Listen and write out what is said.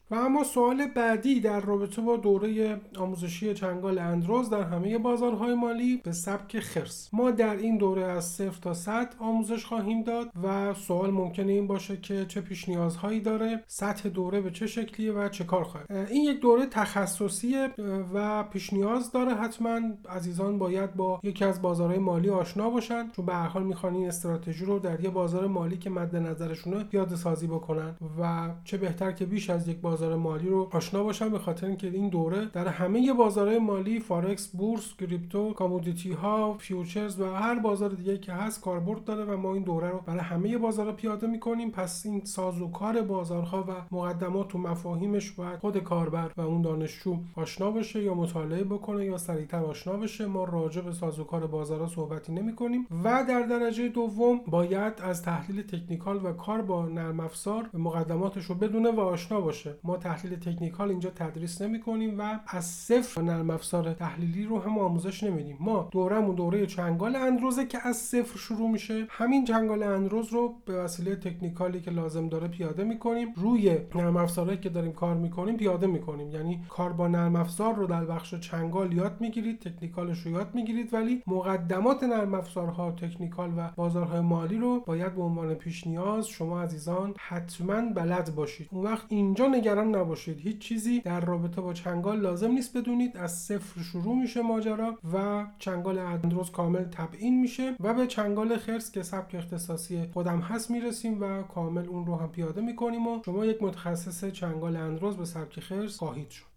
و اما سوال بعدی در رابطه با دوره آموزشی چنگال اندروز در همه بازارهای مالی به سبک خرس. ما در این دوره از 0 تا 100 آموزش خواهیم داد و سوال ممکنه این باشه که چه پیش نیازهایی داره، سطح دوره به چه شکلیه و چه کار خواهد. این یک دوره تخصصیه و پیش نیاز داره. حتما عزیزان باید با یکی از بازارهای مالی آشنا باشن، چون به هر حال میخوان این استراتژی رو در یه بازار مالی که مد نظرشونه پیاده سازی بکنن و چه بهتر که بیش از یک بازار مالی رو آشنا باشن، به خاطر اینکه این دوره در همه بازارهای مالی، فارکس، بورس، کریپتو، کامودیتی ها، فیوچرز و هر بازار دیگه که هست کاربرد داره و ما این دوره رو برای همه بازارها پیاده میکنیم. پس این سازوکار بازارها و مقدمات و مفاهیمش باید خود کاربر و اون دانشجو آشنا بشه یا مطالعه بکنه یا سریعتر آشنا بشه. ما راجع به سازوکار بازارها صحبتی نمی‌کنیم. و در درجه دوم باید از تحلیل تکنیکال و کار با نرم افزار مقدماتش رو بدونه و آشنا باشه. ما تحلیل تکنیکال اینجا تدریس نمی‌کنیم و از صفر نرم افزار تحلیلی رو هم آموزش نمیدیم. ما دورمون دوره چنگال اندروزه که از صفر شروع میشه. همین چنگال اندروز رو به وسیله تکنیکالی که لازم داره پیاده می‌کنیم، روی نرم افزارهایی که داریم کار می‌کنیم پیاده می‌کنیم. یعنی کار با نرم افزار رو در بخش چنگال یاد می‌گیرید، تکنیکالش رو یاد می‌گیرید، ولی مقدمات نرم افزارها، تکنیکال و بازارهای مالی رو باید به عنوان پیش نیاز شما عزیزان حتما بلد باشید. اون وقت اینجا نگران نباشید، هیچ چیزی در رابطه با چنگال لازم نیست بدونید. از صفر شروع میشه ماجرا و چنگال اندروز کامل تبیین میشه و به چنگال خرس که سبک اختصاصی خودم هست میرسیم و کامل اون رو هم پیاده میکنیم و شما یک متخصص چنگال اندروز به سبک خرس خواهید شد.